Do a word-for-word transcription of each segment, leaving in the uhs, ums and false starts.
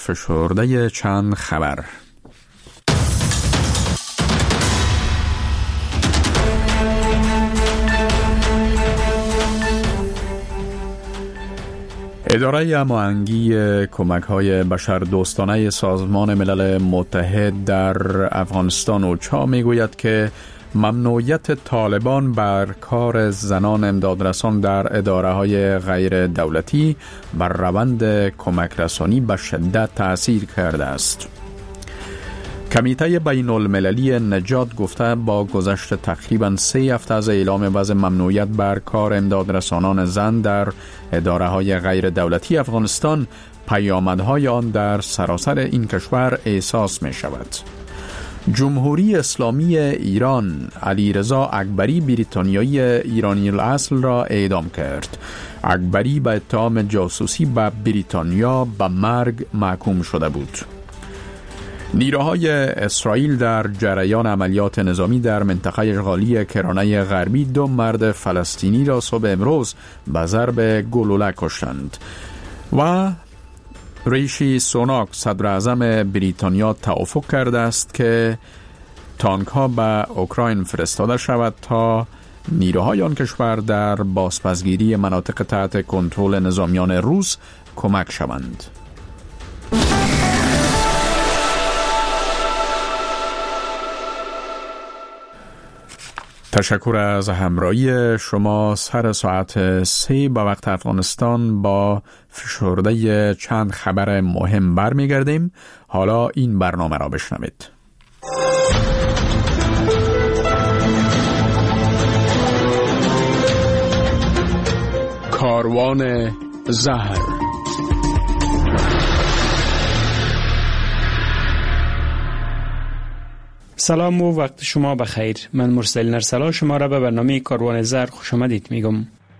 فشرده چند خبر. اداره هماهنگی کمک‌های بشردوستانه سازمان ملل متحد در افغانستان اوچا میگوید که ممنوعیت طالبان بر کار زنان امدادرسان در اداره‌های غیر دولتی بر روند کمک رسانی به شدت تأثیر کرده است. کمیته بین المللی نجات گفته با گذشت تقریباً سه هفته از اعلام وضع ممنوعیت بر کار امدادرسانان زن در اداره‌های غیر دولتی افغانستان، پیامدهای آن در سراسر این کشور احساس می شود. جمهوری اسلامی ایران علیرضا اکبری بریتانیایی ایرانی الاصل را اعدام کرد. اکبری به اتهام جاسوسی به بریتانیا به مرگ محکوم شده بود. نیروهای اسرائیل در جریان عملیات نظامی در منطقه اشغالی کرانه غربی دو مرد فلسطینی را صبح امروز به ضرب گلوله کشتند و ریشی سوناک صدر اعظم بریتانیا توافق کرده است که تانک ها به اوکراین فرستاده شود تا نیروهای آن کشور در بازپسگیری مناطق تحت کنترل نظامیان روس کمک شوند. تشکر از همراهی شما. سر ساعت سه به وقت افغانستان با فشرده چند خبر مهم برمیگردیم. حالا این برنامه را بشنوید. کاروان زهر. سلام و وقت شما بخیر. من مرسل نرسلا شما را به برنامه کاروان زهر خوش آمدید میگم.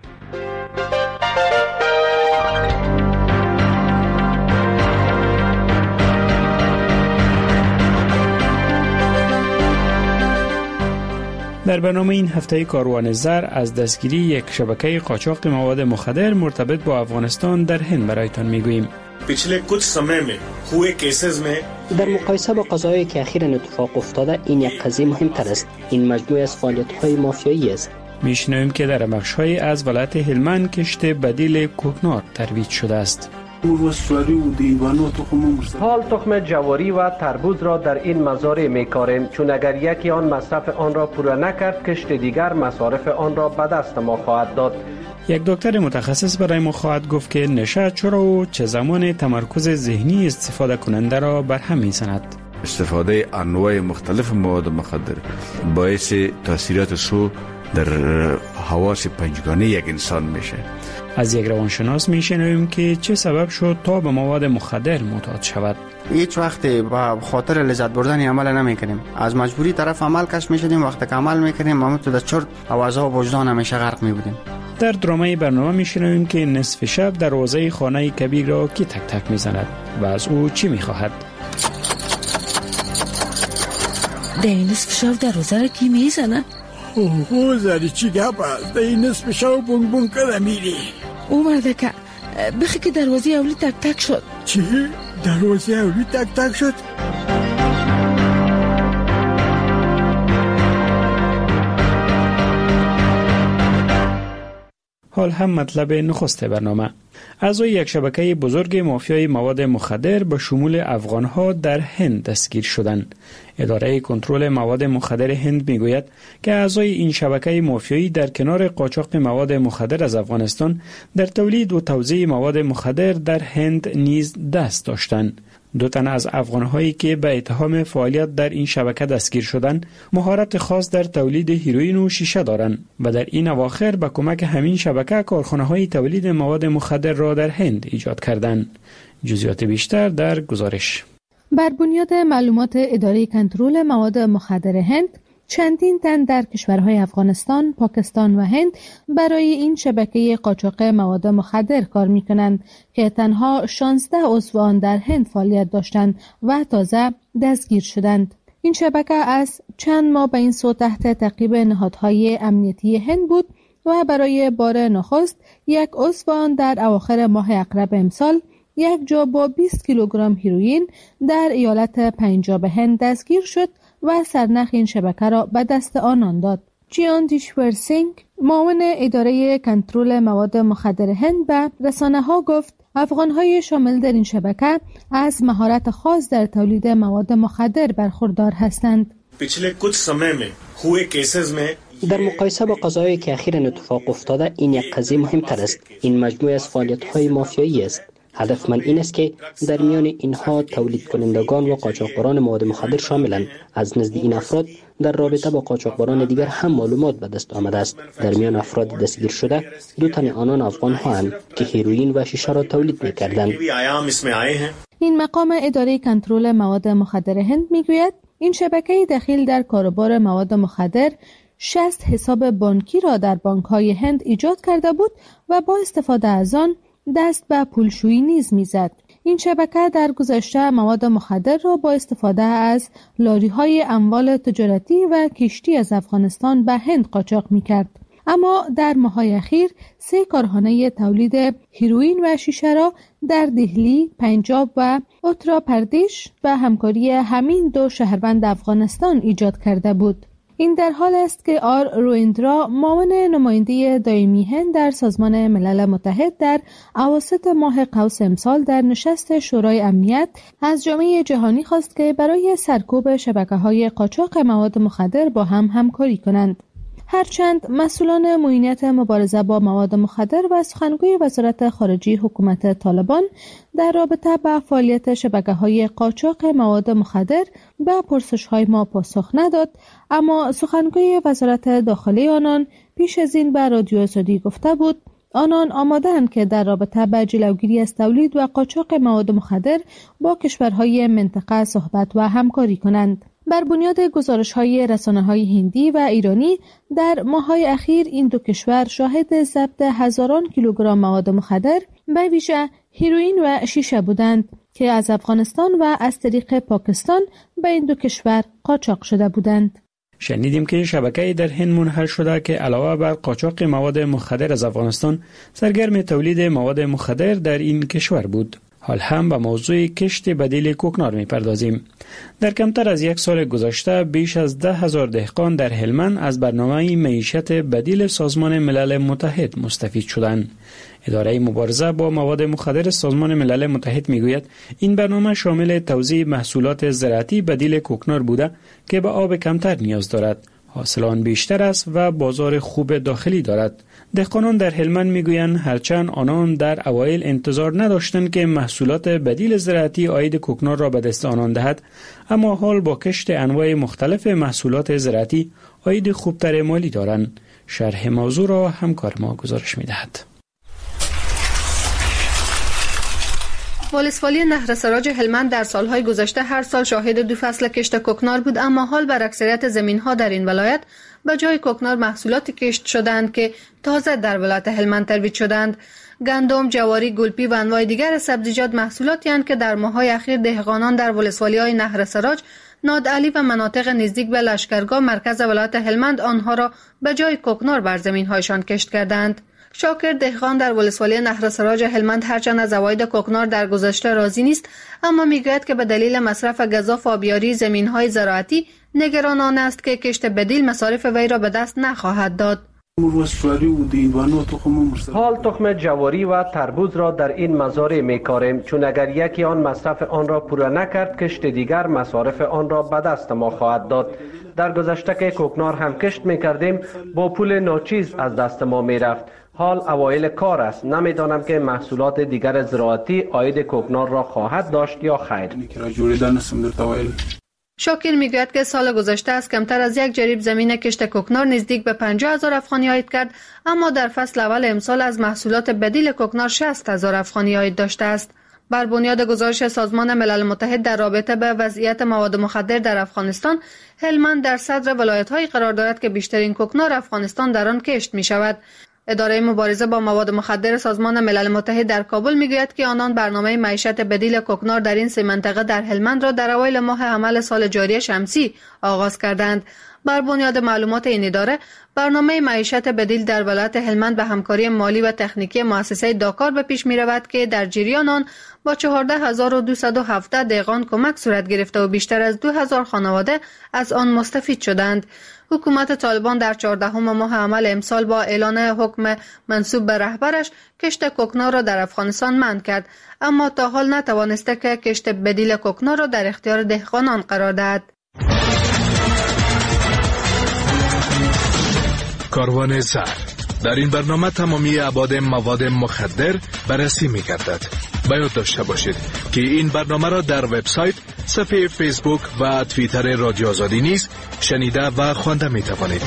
در برنامه این هفته کاروان زهر از دستگیری یک شبکه قاچاق مواد مخدر مرتبط با افغانستان در هند برایتان میگوییم. पिछले कुछ समय में हुए केसेस में در مقایسه با قضایایی که اخیراً اتفاق افتاده این یک قضیه مهمتر است. این مجموعه از فعالیت‌های مافیایی است. میشنویم که در بخش‌های از ولایت هلمند کشت بدیل کوکنار ترویج شده است. حال تخم جواری و تربوز را در این مزارع می‌کاریم، چون اگر یکی آن مصرف آن را پورا نکرد کشت دیگر مصارف آن را به دست ما خواهد داد. یک دکتر متخصص برای ما خواهد گفت که نشه چرا و چه زمان تمرکز ذهنی استفاده کننده را بر هم می‌زند. استفاده انواع مختلف مواد مخدر باعث تاثیرات سو در حواس پنجگانه یک انسان میشه. از یک روانشناس میشنویم که چه سبب شد تا به مواد مخدر معتاد شود. هیچ وقت با خاطر لذت بردن عمل نمیکنیم، از مجبوری طرف عمل کش میشدیم. وقتی که عمل میکنیم ما تو در چرت اوازها و وجدان همیشه غرق میبودیم. در درامه برنامه میشنویم که نصف شب دروازه خانه کبیر را کی تک تک میزند و از او چی میخواهد. در این نصف شب دروازه را کی میزند؟ اوه زری چی گپ است؟ در این نصف شب بونگ بونگ کده میری؟ او مرده که بخی که دروازه اولی تک تک شد. چی؟ دروازه اولی تک تک شد؟ حال هم مطلب نخست برنامه. اعضای یک شبکه بزرگ مافیای مواد مخدر به شمول افغانها در هند دستگیر شدند. اداره کنترل مواد مخدر هند میگوید که اعضای این شبکه مافیایی در کنار قاچاق مواد مخدر از افغانستان در تولید و توزیع مواد مخدر در هند نیز دست داشتند. دو تن از افغانهایی که به اتهام فعالیت در این شبکه دستگیر شدند مهارت خاص در تولید هیروئین و شیشه دارند و در این اواخر به کمک همین شبکه کارخانه‌های تولید مواد مخدر را در هند ایجاد کردند. جزئیات بیشتر در گزارش. بر بنیاد معلومات اداره کنترل مواد مخدر هند، چندین تن در کشورهای افغانستان، پاکستان و هند برای این شبکه قاچاق مواد مخدر کار می‌کنند که تنها شانزده عضو آن در هند فعالیت داشتند و تازه دستگیر شدند. این شبکه از چند ماه به این سو تحت تعقیب نهادهای امنیتی هند بود و برای بار نخست یک عضو آن در اواخر ماه اقرب امسال یک جا با بیست کیلوگرم هیروئین در ایالت پنجاب هند دستگیر شد و سرنخ این شبکه را به دست آنان داد. جیان دیشور سینگ، معاون اداره کنترل مواد مخدر هند، به رسانه‌ها گفت افغان‌های شامل در این شبکه از مهارت خاص در تولید مواد مخدر برخوردار هستند. در مقایسه با قضایایی که اخیراً اتفاق افتاده، این یک قضیه مهمتر است. این مجموعه از فعالیت‌های مافیایی است. هدف من این است که در میان اینها تولید کنندگان و قاچاقبران مواد مخدر شاملند. از نزد این افراد در رابطه با قاچاقبران دیگر هم معلومات به دست آمده است. در میان افراد دستگیر شده دو تن آنان افغان ها اند که هیروئین و شیشه را تولید می‌کردند. این مقام اداره کنترل مواد مخدر هند میگوید این شبکه دخیل در کاروبار مواد مخدر شصت حساب بانکی را در بانک‌های هند ایجاد کرده بود و با استفاده از آن دست به پولشویی نیز میزد. این شبکه در گذشته مواد مخدر را با استفاده از لاری‌های اموال تجارتی و کشتی از افغانستان به هند قاچاق میکرد. اما در ماه‌های اخیر سه کارخانه تولید هیروئین و شیشه را در دهلی، پنجاب و اتر پردیش به همکاری همین دو شهروند افغانستان ایجاد کرده بود. این در حال است که آر رویندرا، معاون نماینده دائمی هند در سازمان ملل متحد، در اواسط ماه قوس امسال در نشست شورای امنیت از جامعه جهانی خواست که برای سرکوب شبکه‌های قاچاق مواد مخدر با هم همکاری کنند. هرچند مسئولان معینیت مبارزه با مواد مخدر و سخنگوی وزارت خارجه حکومت طالبان در رابطه با فعالیت شبکه‌های قاچاق مواد مخدر به پرسش‌های ما پاسخ نداد، اما سخنگوی وزارت داخلی آنان پیش از این به رادیو آزادی گفته بود آنان آماده‌اند که در رابطه با جلوگیری از تولید و قاچاق مواد مخدر با کشورهای منطقه صحبت و همکاری کنند. بر بنیاد گزارش‌های رسانه‌های هندی و ایرانی در ماه‌های اخیر این دو کشور شاهد ضبط هزاران کیلوگرم مواد مخدر به ویژه هیروئین و شیشه بودند که از افغانستان و از طریق پاکستان به این دو کشور قاچاق شده بودند. شنیدیم که شبکه‌ای در هند منحل شده که علاوه بر قاچاق مواد مخدر از افغانستان سرگرم تولید مواد مخدر در این کشور بود. حال هم به موضوع کشت بدیل کوکنار می‌پردازیم. در کمتر از یک سال گذشته بیش از ده هزار دهقان در هلمند از برنامه معیشت بدیل سازمان ملل متحد مستفید شدند. اداره مبارزه با مواد مخدر سازمان ملل متحد میگوید این برنامه شامل توزیع محصولات زراعتی بدیل کوکنار بوده که به آب کمتر نیاز دارد، حاصل آن بیشتر است و بازار خوب داخلی دارد. دهقانان در هلمند میگویند هرچند آنان در اوایل انتظار نداشتند که محصولات بدیل زراعتی عاید کوکنار را به دست آنان دهد، اما حال با کشت انواع مختلف محصولات زراعتی عاید خوبتر مالی دارند. شرح موضوع را همکار ما گزارش میدهد. ولسوالی نهر سراج هلمند در سالهای گذشته هر سال شاهد دو فصل کشت کوکنار بود، اما حال بر اکثریت زمین‌ها در این ولایت به جای کوکنار محصولات کشت شدند که تازه در ولایت هلمند ترویج شدند. گندم، جواری، گلپی و انواع دیگر سبزیجات محصولاتی هستند که در ماه‌های اخیر دهقانان در ولسوالی‌های نهر سراج، نادعلی و مناطق نزدیک به لشکرگاه مرکز ولایت هلمند آنها را به جای کوکنار بر زمین‌هایشان کشت کردند. شاکر دهقان در ولسوالی نهر سراج هلمند هرچند از عواید کوکنار در گذشته راضی نیست، اما میگوید که به دلیل مصرف گزاف آبیاری زمین‌های زراعتی نگران آن است که کشت بدیل مصارف وی را به دست نخواهد داد. حال تخم جواری و تربوز را در این مزارع میکاریم، چون اگر یکی آن مصرف آن را پورا نکرد کشت دیگر مصارف آن را به دست ما خواهد داد. در گذشته که کوکنار هم کشت میکردیم با پول ناچیز از دست ما میرفت. حال اوایل کار است، نمیدانم که محصولات دیگر زراعتی عاید کوکنار را خواهد داشت یا خیر. شاکر میگوید که سال گذشته از کمتر از یک جریب زمین کشت کوکنار نزدیک به پنجاه هزار افغانی عاید کرد، اما در فصل اول امسال از محصولات بدیل کوکنار شصت هزار افغانی عاید داشته است. بر بنیاد گزارش سازمان ملل متحد در رابطه به وضعیت مواد مخدر در افغانستان، هلمند در صدر ولایت‌هایی قرار دارد که بیشترین کوکنار افغانستان در آن کشت می شود. اداره مبارزه با مواد مخدر سازمان ملل متحد در کابل میگوید که آنان برنامه معیشت بدیل کوکنار در این سه منطقه در هلمند را در اوایل ماه حمل سال جاری شمسی آغاز کردند. بر بنیاد معلومات این اداره، برنامه معیشت بدیل در ولایت هلمند به همکاری مالی و تکنیکی مؤسسه داکار به پیش می رود که در جریان آن با چهارده هزار و دویست و هفده دهقان کمک صورت گرفته و بیشتر از دو هزار خانواده از آن مستفید شدند. حکومت طالبان در چهاردهم ماه عمل امسال با اعلان حکم منسوب به رهبرش کشت کوکنار را در افغانستان منع کرد، اما تا حال نتوانسته که کشت بدیل کوکنار را در اختیار دهقانان قرار دهد. کاروان زر. در این برنامه تمامی ابعاد مواد مخدر بررسی می گردد. باید داشته باشید که این برنامه را در وبسایت، صفحه فیسبوک و توییتر رادیو آزادی نیز شنیده و خوانده می توانید.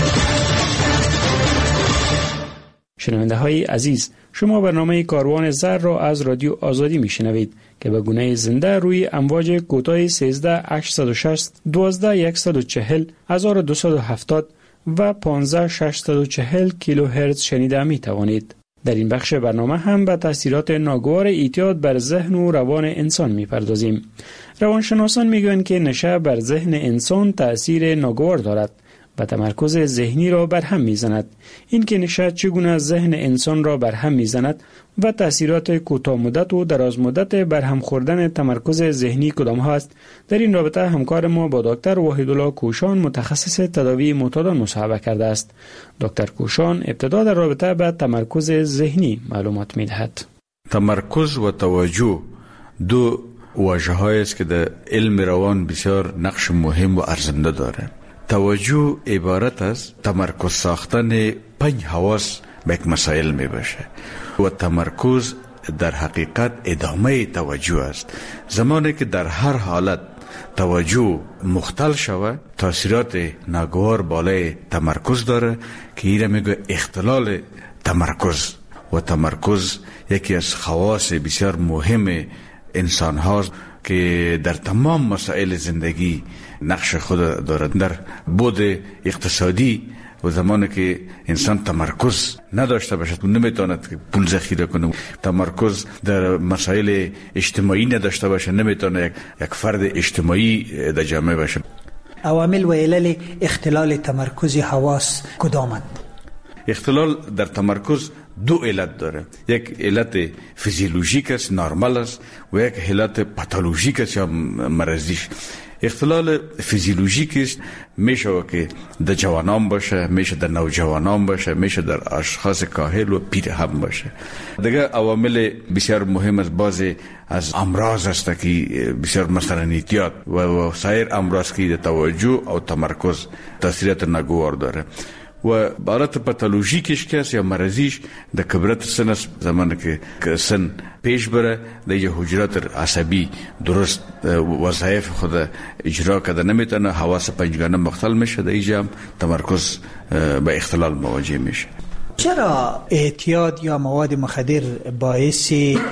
شنونده های عزیز، شما برنامه کاروان زر را از رادیو آزادی می شنوید که به گونه زنده روی امواج کوتاه سیزده هشتصد و شصت دوازده صد و چهل هزار و دویست و هفتاد و پانزده ششصد و چهل کیلوهرتز شنیده می توانید. در این بخش برنامه هم به تاثیرات ناگوار اعتیاد بر ذهن و روان انسان می پردازیم. روانشناسان می گویند که نشه بر ذهن انسان تأثیر ناگوار دارد و تمرکز ذهنی را بر هم می زند. این که نشه چگونه ذهن انسان را بر هم می زند و تأثیرات کوتاه مدت و دراز مدت بر هم خوردن تمرکز ذهنی کدام هست، در این رابطه همکار ما با دکتر وحیدالله کوشان متخصص تداوی معتادان مصاحبه کرده است. دکتر کوشان ابتدا در رابطه با تمرکز ذهنی معلومات می دهد. تمرکز و توجه دو واژه‌هایی است که در علم روان بسیار نقش مهم و ارزنده داره. توجه عبارت از تمرکز ساختن پنج حواس به یک مسائل می باشه و تمرکز در حقیقت ادامه توجه است. زمانی که در هر حالت توجه مختل شود، تاثیرات ناگوار بالای تمرکز داره که ایره میگه اختلال تمرکز. و تمرکز یکی از خواص بسیار مهم انسان هاست که در تمام مسائل زندگی نقش خود دارد. در بود اقتصادی و زمانی که انسان تمرکز نداشته باشد نمیتواند که پول ذخیره کنه، تمرکز در مسائل اجتماعی نداشته باشه نمیتونه یک, یک فرد اجتماعی در جامعه باشه. عوامل و علل اختلال تمرکز حواس کدامند؟ اختلال در تمرکز دو علت داره. یک علت فیزیولوژیک است، نرمال است، و یک علت پاتولوژیک است یا مرضیش. اختلال فیزیولوژیک است میشه که در جوانان باشه، میشه در نوجوانان باشه، میشه در اشخاص کاهل و پیر هم باشه. دیگه عوامل بسیار مهم از بعضی از امراض است که بسیار مثلا اعتیاد و سایر امراض که در توجه او تمرکز تاثیرات ناگوار داره. و حالت پاتولوژیکش که است یا مرضیش در کبرت سن است. زمانی که سن پیش بره دیگه حجرات عصبی درست وظایف خود اجرا کرده نمیتونه، حواس پنجگانه مختل میشه، دیگه هم تمرکز به اختلال مواجه میشه. چرا اعتیاد یا مواد مخدر باعث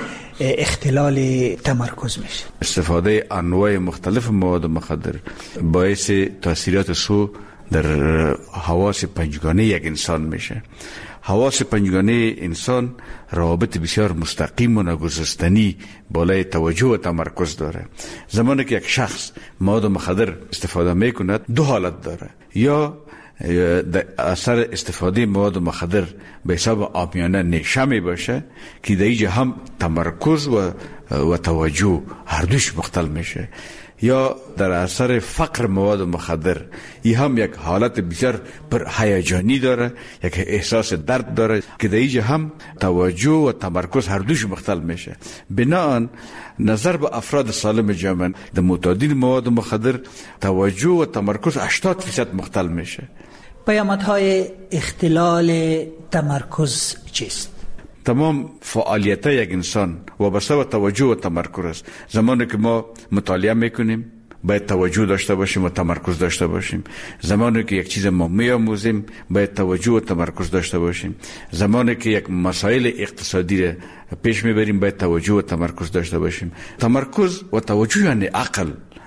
اختلال تمرکز میشه؟ استفاده انواع مختلف مواد مخدر باعث تاثیرات سو در حواس پنجگانه یک انسان میشه. حواس پنجگانه انسان روابط بسیار مستقیم و ناگسستنی بالای توجه و تمرکز داره. زمانی که یک شخص مواد مخدر استفاده میکند دو حالت داره: یا در اثر استفاده مواد مخدر به حساب عامیانه نشه می باشه که در اینجا هم تمرکز و, و توجه هر دوش مختل میشه، یا در اثر فقر مواد مخدر ای هم یک حالت بسیار پر هیجانی داره، یک احساس درد داره که در اینجا هم توجه و تمرکز هر دوش مختل میشه. بناهن نظر به افراد سالم جامعه در معتادین مواد مخدر توجه و تمرکز هشتاد فیصد مختل میشه. پیامدهای اختلال تمرکز چیست؟ تمام فعالیت یک انسان وابسته به توجه و تمرکز است. زمانی که ما مطالعه میکنیم باید توجه داشته باشیم و تمرکز داشته باشیم. زمانی که یک چیز ما میآموزیم باید توجه و تمرکز داشته باشیم. زمانی که یک مسائل اقتصادی را پیش میبریم باید توجه و تمرکز داشته باشیم. تمرکز و توجه یعنی عقل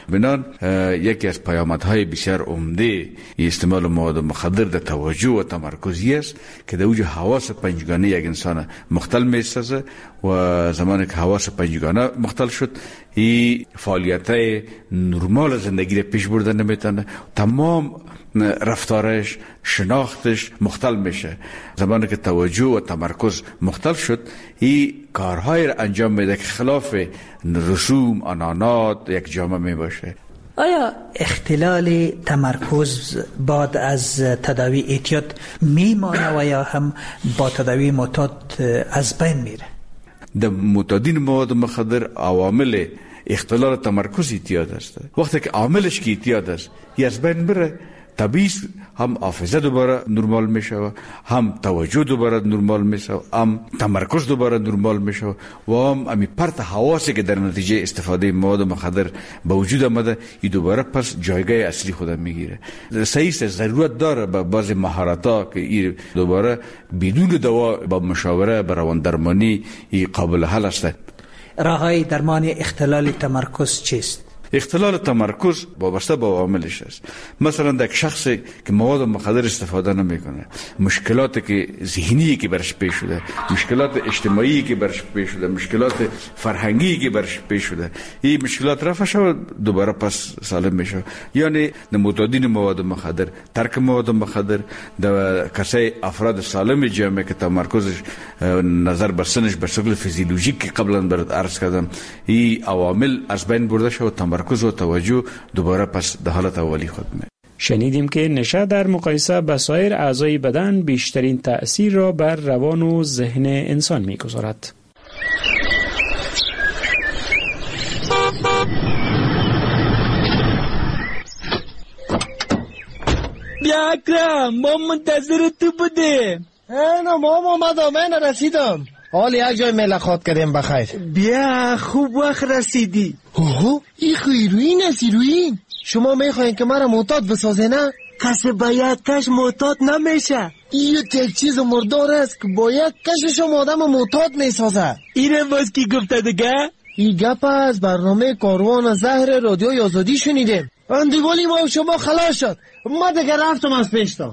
بنان یکی از پیامدهای بسیار عمده استعمال مواد مخدر در توجه و تمرکزی است که در اوج حواس پنجگانه یک انسان مختل می‌سازه و زمانی که حواس پنجگانه مختل شد این فعالیت‌های نرمال زندگی را پیش بردن نمیتونه، تمام رفتارش شناختش مختل میشه. زمانی که توجه و تمرکز مختل شد این کارهای را انجام میده که خلاف رسوم آنانات یک جامعه می باشه. آیا اختلال تمرکز بعد از تداوی اعتیاد میمانه و یا هم با تداوی معتاد از بین میره؟ در معتادین مواد مخدر عوامل اختلال تمرکز اعتیاد است. وقتی که عاملش که اعتیاد است یا از بین بره، طبیعی هم حافظه دوباره نرمال میشه، هم توجه دوباره نرمال میشه، هم تمرکز دوباره نرمال میشه و هم امی پرت حواسی که در نتیجه استفاده مواد مخدر به وجود آمده این دوباره پس جایگاه اصلی خود میگیره. صحیح است، ضرورت داره به بعضی مهارت‌ها که این دوباره بدون دوا با مشاوره با روان درمانی این قابل حل است. راههای درمان اختلال تمرکز چیست؟ اختلال تمرکز وابسته به عواملش است. مثلا در شخصی که مواد مخدر استفاده نمیکنه، مشکلاتی که ذهنی که برش پیش شده، مشکلات اجتماعی که برش پیش شده، مشکلات فرهنگی که برش پیش شده، این مشکلات رفع شود دوباره پس سالم میشه. یعنی معتادین مواد مخدر ترک مواد مخدر در کسای افراد سالم جامعه که تمرکزش نظر بر سنش به شکل فیزیولوژیک که قبلا برات عرض کردم این عوامل از بین برده شد، تمرکز و توجه دوباره پس در حالت اولی خود می. شنیدیم که نشه در مقایسه با سایر اعضای بدن بیشترین تأثیر را بر روان و ذهن انسان می‌گذارد. بیا اکرم، ما منتظر تو بودیم. اینا ما اومدم، من رسیدم. حال یک جای ملاقات کردیم بخیر. بیا خوب وقت رسیدی. اوه این هیروین است، هیروین. شما میخواین که مرا معتاد بسازه نه؟ کسی باید کش معتاد نمیشه. این یک چیز مردار است که باید کشش آدم معتاد میسازه. اینه باز کی گفته دیگه؟ این گپ از برنامه کاروان زهر رادیوی آزادی شنیدیم. اندیوالی ما شما خلاص شد، ما دیگه رفتم از پیشتا.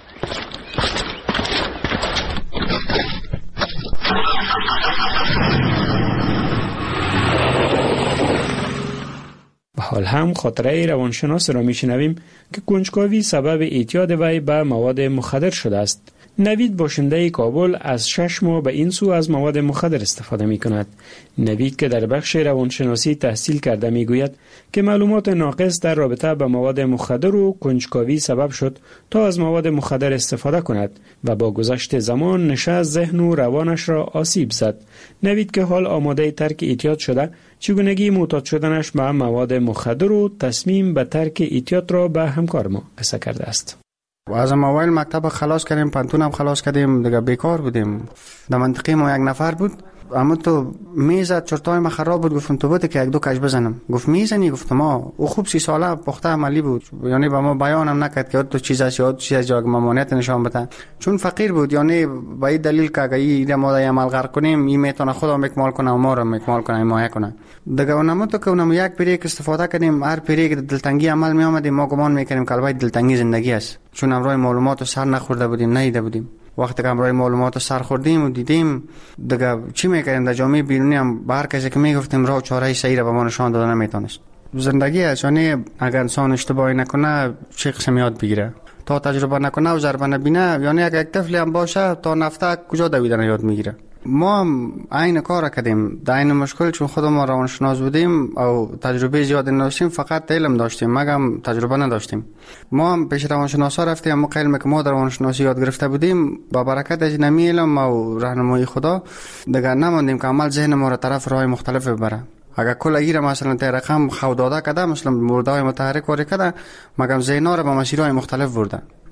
و حال هم خاطره روانشناس را میشنویم که کنجکاوی سبب اعتیاد وی به مواد مخدر شده است. نوید باشنده کابل از شش ماه به این سو از مواد مخدر استفاده می کند. نوید که در بخش روانشناسی تحصیل کرده می گوید که معلومات ناقص در رابطه با مواد مخدر و کنجکاوی سبب شد تا از مواد مخدر استفاده کند و با گذشت زمان نشه ذهن و روانش را آسیب زد. نوید که حال آماده ترک اعتیاد شده، چگونگی معتاد شدنش به مواد مخدر و تصمیم به ترک اعتیاد را به همکار ما قصه کرده است. و از موبایل مکتب خلاص کردیم، پانتون هم خلاص کردیم، دیگه بیکار بودیم. در منطقه ما یک نفر بود، اما تو میزد چرتای ما خراب بود، گفتم تو بده که یک دو کش بزنم. گفت میزنی؟ گفتم ما او خوب سی ساله پخته عملی بود، یعنی با ما بیانم نکرد که تو چیز است یا چیز از جای ممانعت نشان بده، چون فقیر بود. یعنی با این دلیل که اگه این ما عمل غرق کنیم این میتونه خودم مکمل کنه و ما رو مکمل کنه، حمایت کنه. دیگه اونم تو که اونم یک پیری که استفاده کردیم، هر پیری که دلتنگی عمل می آمدیم ما گمان میکنیم که البته دلتنگی زندگی است، چون امروز معلومات سر نخورده بودیم، ندیده بودیم. وقتی که امروز معلومات سر خوردیم و دیدیم دیگه چی میکردیم؟ در جامعه بیرونی هم به هر کسی که میگفتیم راه چاره صحیح را به ما نشان داده نمیتونست. زندگی است، یعنی اگر انسان اشتباهی نکنه چه قسم یاد بگیره، تا تجربه نکنه و ضربه نبینه، یعنی اگر یک طفلی هم باشه تا نفته کجا دویدن یاد میگیره. ما هم عین کار کردیم، در این مشکل چون خود ما روانشناس بودیم او تجربه زیاد نداشتیم، فقط علم داشتیم مگم تجربه نداشتیم. ما هم پیش روانشناسا رفتیم، اما علمی که ما در روانشناسی یاد گرفته بودیم با برکت از نمی علم و راهنمایی خدا دیگه نماندیم که عمل ذهن ما را طرف راه مختلف ببره. اگر کل اگیر مثلا تا رقم خوداده کده، مثلا موردهای متحرک وارد کده، مگم ذهن‌ها را به مسیرهای مختلف برده.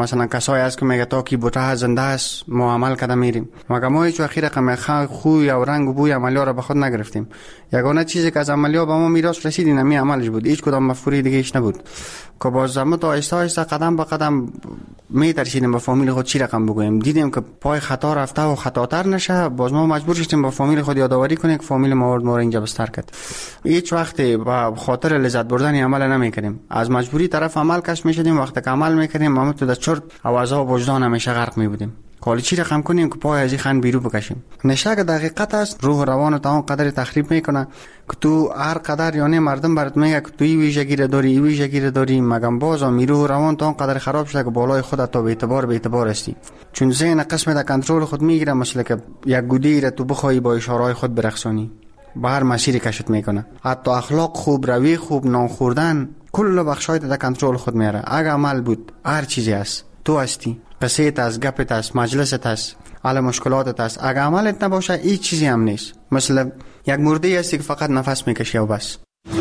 مثلا کسایی هست که میگه تا کی بوته زنده است ما عمل کردم میریم، مگر ما هیچ وقت رقم خوی یا رنگ و بوی عملیا را به خود نگرفتیم. یگانه چیزی که از عملیا به ما میراث رسید این می عملش بود، هیچ کدام مفکوره دیگه ایش نبود. که باز ما تا آهسته آهسته قدم به قدم میترسیدیم به فامیل خود چی رقم بگوییم. دیدیم که پای خطا رفته و خطاتر نشه، باز ما مجبور شدیم به فامیل خود یادآوری کنیم که فامیل ما ما اینجا بستر کرد. هیچ وقت به خاطر لذت بردن عمل نمیکنیم، از مجبوری طرف عمل کش میشدیم. وقتی که عمل میکنیم ما تو در چرت او عذاب وجدان همیشه غرق میبودیم. حالا چی رقم کنیم که پای از این خن بیرون بکشیم. نشه که دقیقت است روح و روان تا اون قدر تخریب میکنه که تو هر قدر یعنی مردم برات میگه که تو این ویژگی را داری این ویژگی را داری، مگم باز هم روح و روان تا اون قدر خراب شده که بالای خودت تا به اعتبار به اعتبار هستی. چون ذهن قسم در کنترل خود میگیره، مثل که یک گودی را تو بخوای با اشاره خود برقصانی به هر مسیری کشت میکنه. حتی اخلاق خوب، روی خوب، نان خوردن، کل بخشای در کنترل خود میاره. اگه عمل بود هر چیزی است، تو هستی، قصیت است، گپت است، مجلست است، حل مشکلاتت است. اگه عملت نباشه هیچ چیزی هم نیست. مثل یک مرده هستی که فقط نفس میکشی و بس.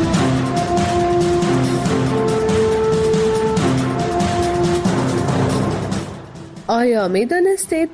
آیا میدانستید؟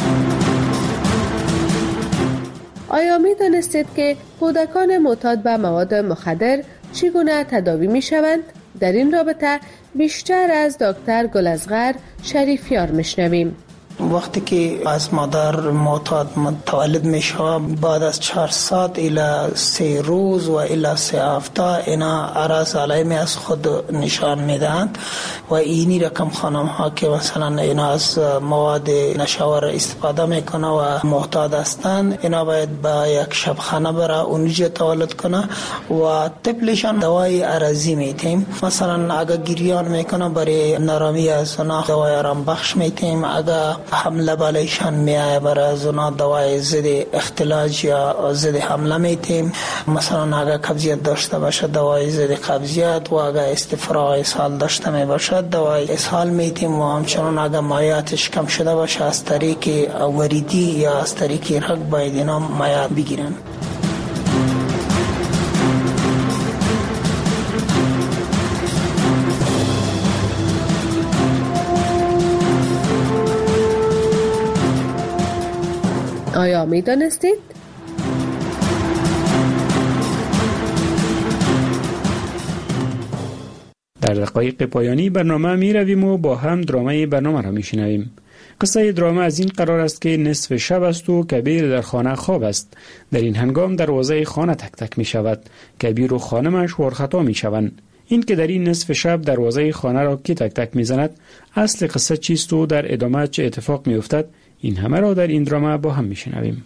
آیا میدانستید که کودکان معتاد به مواد مخدر چگونه تداوی می شوند؟ در این رابطه بیشتر از دکتر گلازغر شریفیار میشنویم. وقتی که از مادر معتاد متولد میشه، بعد از چهار ساعت الی سه روز و الی سه هفته اینا عرض علائمی از خود نشان میدن و اینی رقم خانم ها که مثلا اینا از مواد نشاور استفاده میکنه و معتاد هستن، اینا باید با یک شبخانه بره اونجا تولد کنه و طفلشان دوای عرضی میتیم. مثلا اگه گریان میکنه برای نرامی از اونا دوای آرام بخش میتیم، اگه حمله بالایشان میایه برای از اونا دوای ضد اختلاج یا ضد حمله میتیم. مثلا اگه قبضیت داشته باشه دوای ضد قبضیت و اگه استفراغ اسهال داشته می باشد دوای اسهال میتیم و همچنان اگه مایعاتش کم شده باشه از طریق وریدی یا از طریق رگ باید اینا مایعات بگیرن. آیا می دانستید؟ در دقایق پایانی برنامه می رویم و با هم درامه برنامه را می شنویم. قصه درامه از این قرار است که نصف شب است و کبیر در خانه خواب است. در این هنگام دروازه خانه تک تک می شود. کبیر و خانمش ورخطا می شوند. این که در این نصف شب دروازه خانه را کی تک تک می زند، اصل قصه چیست و در ادامه چه اتفاق می افتد، این همه را در این درامه با هم می شنویم.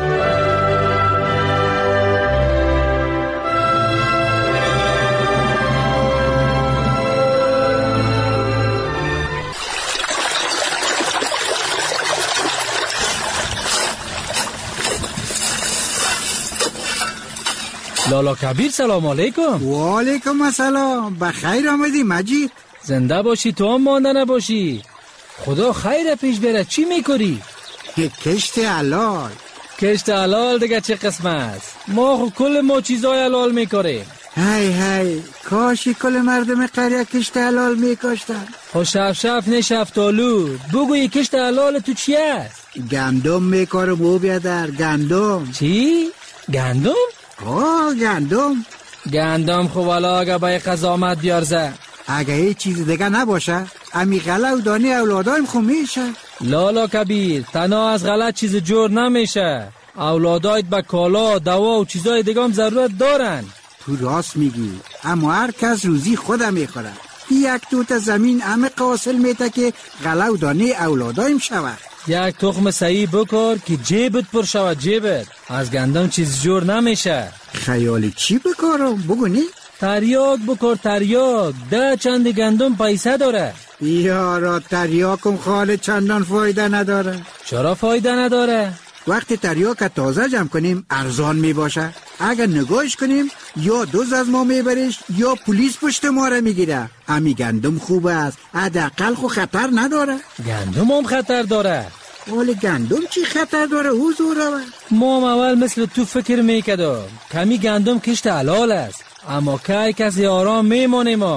لالا کبیر سلام علیکم. و علیکم السلام. بخیر آمدی مجید. زنده باشی تو هم مانده نباشی. خدا خیر پیش بره. چی میکنی؟ کشت حلال. کشت حلال دیگه چه قسم است؟ ما خو کل ما چیزای حلال میکنیم. هی هی کاشی کل مردم قریه کشت حلال میکاشتن. خو شف شف نه شفتالو بگوی کشت حلال تو چی است؟ گندم میکارم او بیادر. گندم. چی؟ گندم؟ آه گندم. گندم خو والا اگه بای قضامت بیارزه. اگه هیچ چیز دیگه نباشه امی غله و دانه اولادایم خو میشه. لالا کبیر تنها از غلط چیز جور نمیشه. اولادایت به کالا دوا و چیزای دیگه هم ضرورت دارن. تو راست میگی، اما هر کس روزی خودم میخوره. یک توت زمین همه قاصل میته که غله و دانه اولادایم شود. یک تخم صحیح بکار که جیبت پر شود. جیبت از گندم چیز جور نمیشه. خیالی چی بکارم بگونی؟ تریاک بکار. تریاک ده چند گندم پیسه داره. یارا تریاکم خاله چندان فایده نداره. چرا فایده نداره؟ وقتی تریاک تازه جمع کنیم ارزان می باشه. اگر نگاهش کنیم یا دوز از ما میبریش یا پلیس پشت ما را میگیره. امی گندم خوب است، حداقل خو خطر نداره. گندم هم خطر داره. ولی گندم چی خطر داره حضور؟ ما هم اول مثل تو فکر میکردم کمی گندم کشت حلال است، اما که کسی آرام میمانه. ما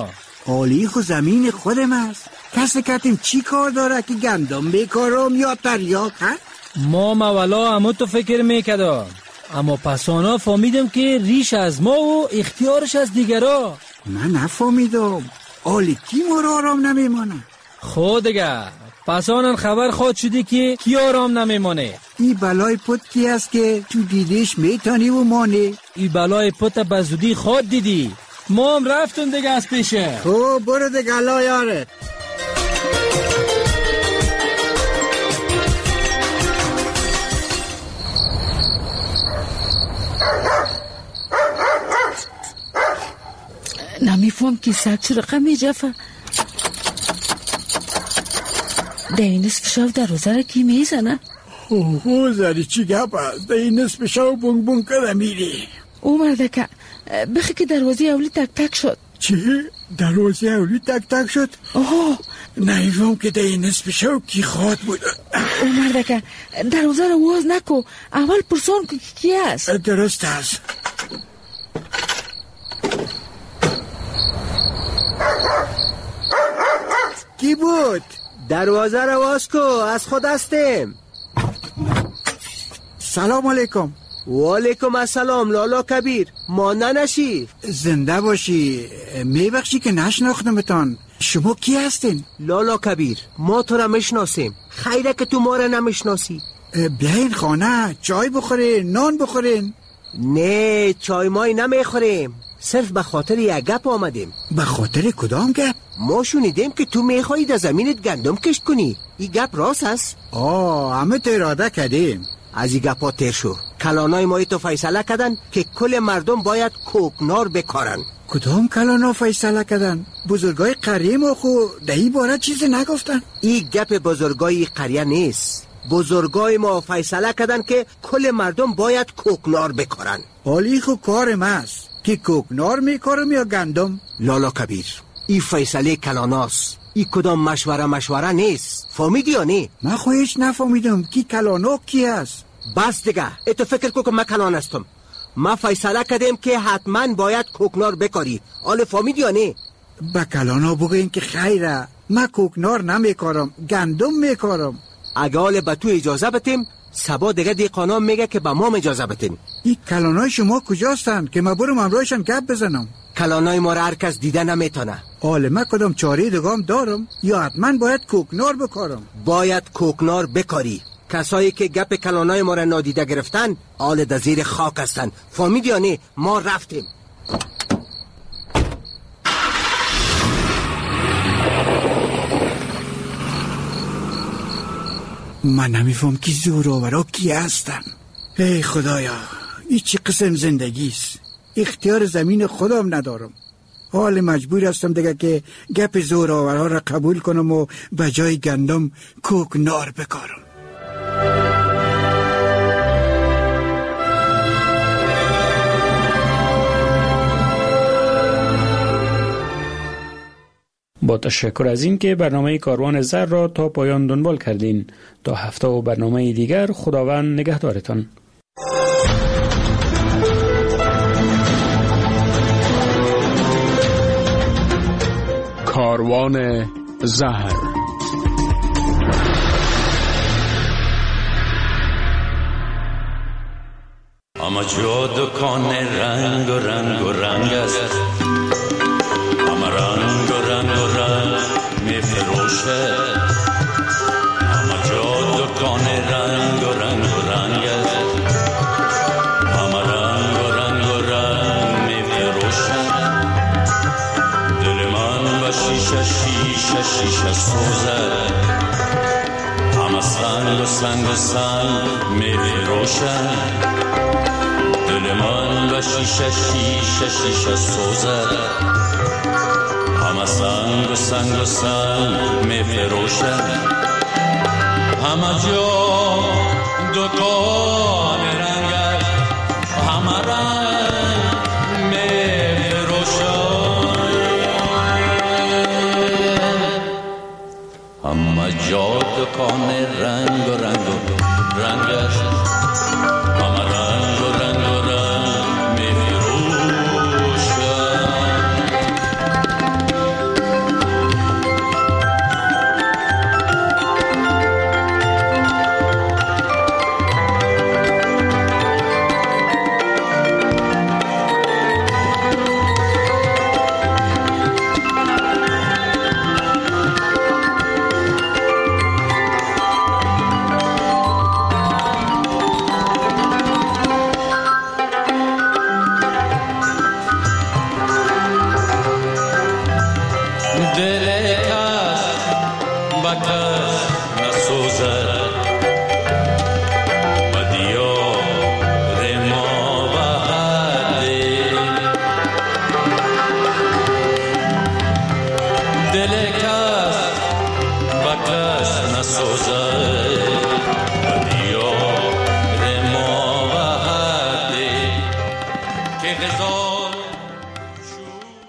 آلی خو زمین خودم است. کسی کتیم چی کار داره که گندم بیکارم یا تریاک ها؟ ما مولا همه تو فکر میکردم، اما پسانا فهمیدم که ریش از ما و اختیارش از دیگرا. من نفهمیدم. آلی کی ما را آرام نمیمانه؟ خود دیگه پسانن خبر خود شدی که کی آرام نمیمانه. ای بلای پت کی است که تو دیدیش میتانی و مانه؟ ای بلای پت بزودی خود دیدی. ما هم رفتون دیگه از پیشه. خب برو دیگه الله یاره. نمیفهم که سگ چه رقم میجفه. ده این نصف شو در روزه را کی میزنه؟ اوه زری چی گپ است؟ ده این نصف شو بونگ بونگ کده میری. او مرده بخی که دروازه اولی تک تک شد. چی؟ دروازه اولی تک تک شد؟ اوه نیفهم که ده این نصف شو کی خواد بود. او مرده که دروازه را واز نکو، اول پرسان که کی است. درست است. کی بود؟ دروازه رو واز کو، از خود هستیم. سلام علیکم. و علیکم السلام لالا کبیر. ما ننشی. زنده باشی. میبخشی که نشناختمتان. شما کی هستین؟ لالا کبیر ما تو را میشناسیم. خیره که تو ما را نمیشناسی. بیاین خانه چای بخورین، نان بخورین. نه چای مای نمیخوریم، صرف به خاطر یک گپ آمدیم. به خاطر کدام گپ؟ ما شنیدیم که تو میخوایی در زمینت گندم کشت کنی. این گپ راست است؟ آه همه تو اراده کردیم. از این گپا تیر شو. کلانای ما تو فیصله کردن که کل مردم باید کوکنار بکارن. کدام کلانا فیصله کردن؟ بزرگای قریه ما خو در این باره چیزی نگفتن. این گپ بزرگای قریه نیست. بزرگای ما فیصله کردن که کل مردم باید کوکنار بکارن. حالی خو کارم است که کوکنار میکارم یا گندم؟ لالا کبیر این فیصله کلاناست. این کدام مشوره مشوره نیست. فهمیدی یا نه؟ من خواهیش نفهمیدم کی کلانا کی است. بس دیگه اتو فکر کو که من کلان هستم. ما فیصله کردیم که حتما باید کوکنار بکاری. آله فهمیدی یا نه؟ با کلانا بگوین که خیره من کوکنار نمیکارم، گندم میکارم. اگه آله به تو اجازه بتیم سبا دیگه دیقانا میگه که به ما اجازه بتین. این کلانای شما کجاستن که ما برم امرویشان گپ بزنم؟ کلانای ما را هر کس دیده نمیتونه. آله من کدام چاره دگام دارم یا حتما باید کوکنار بکارم؟ باید کوکنار بکاری. کسایی که گپ کلانای ما را نادیده گرفتن آله در زیر خاک هستن. فهمیدی یا نه؟ ما رفتیم. من نمیفهم که زورآورا کی هستن. ای خدایا این چی قسم زندگیست؟ اختیار زمین خودم ندارم. حال مجبور هستم دیگه که گپ زورآورا را قبول کنم و به جای گندم کوکنار بکارم. با تشکر از این که برنامه کاروان زر را تا پایان دنبال کردین. تا هفته و برنامه دیگر خداوند نگهدارتان. کاروان زهر. اما جا دکان رنگ و رنگ و رنگ است، اما رنگ و رنگ و رنگ می فروشه. اما جا دکان رنگ و رنگ و رنگ است، اما رنگ و رنگ و رنگ می فروشه. دل من و شیشه شیشه شیشه سوزه، اما سنگ و سنگ و سنگ می فروشه. دل من و شیشه شیشه شیشه سوزه، همه سنگ و سنگ و سنگ می فروشه. همه جا دکان رنگ است، همه رنگ می فروشه. همه جا دکان رنگ و رنگ و رنگ است، همه رنگ و رنگ و رنگ می فروشه. نمکش نسوزد و دیار ما بهده دل